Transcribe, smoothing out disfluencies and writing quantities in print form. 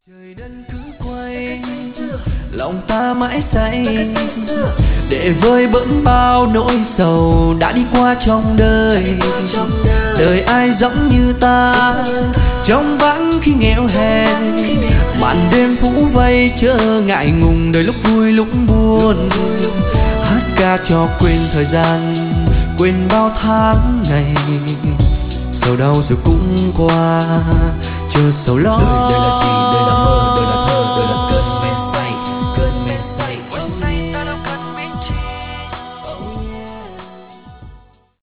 Trời đất cứ quay, lòng ta mãi say, để vơi bớn bao nỗi sầu đã đi qua trong đời. Đời ai giống như ta, trong vắng khi nghèo hèn, màn đêm phủ vây chớ ngại ngùng đời lúc vui lúc buồn. Hát ca cho quên thời gian, quên bao tháng ngày, sầu đau rồi cũng qua, chờ sầu lo. Đời là